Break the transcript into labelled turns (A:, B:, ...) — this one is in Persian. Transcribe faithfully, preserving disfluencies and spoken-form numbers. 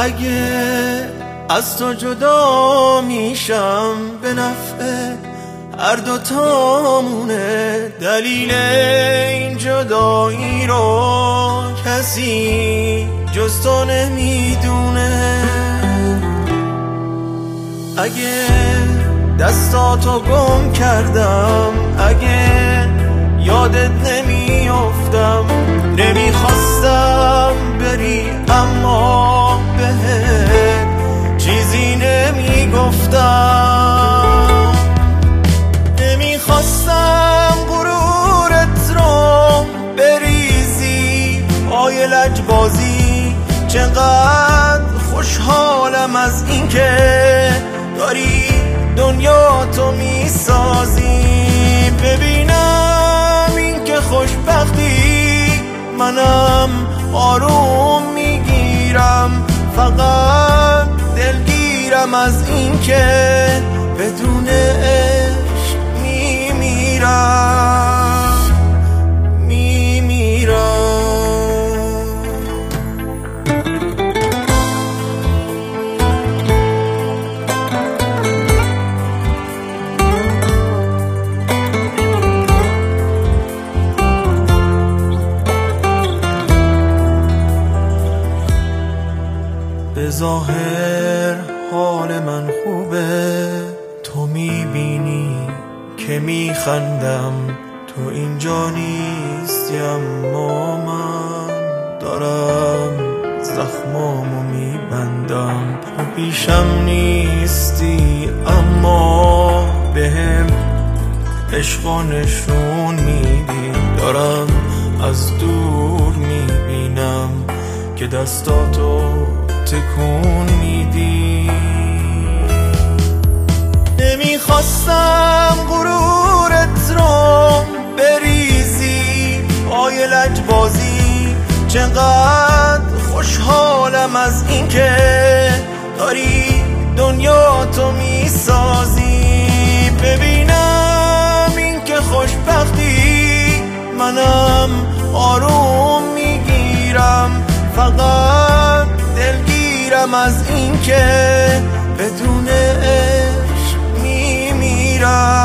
A: اگه از تو جدا میشم به نفع هر دوتامونه، دلیل این جدایی رو کسی جز تو نمیدونه. اگه دستاتو گم کردم، اگه یادت نمیافتم، نمیخواستم بری اما بهت چیزی نمیگفتم، نمیخواستم غرورت رو بریزی پای لجبازی. چقدر خوشحالم از این که داری دنیا تو میسازی. ببینم این که خوشبختی، منم آروم میگیرم، فقط دلگیرم از این که بدون عشق میمیرم میمیرم. به ظاهر حال من خوبه، تو میبینی که میخندم، تو اینجا نیستی اما من دارم زخمامو میبندم. تو پیشم نیستی اما بهم عشقا نشون میدی، دارم از دور میبینم که دستاتو تکون میدی. نمیخواستم غرورت رو بریزی پای لجبازی. چقدر خوشحالم از این که داری دنیا تو میسازی. ببینم این که خوشبختی، منم آروم میگیرم، فقط دلگیرم از این که بدون عشق میمیرم.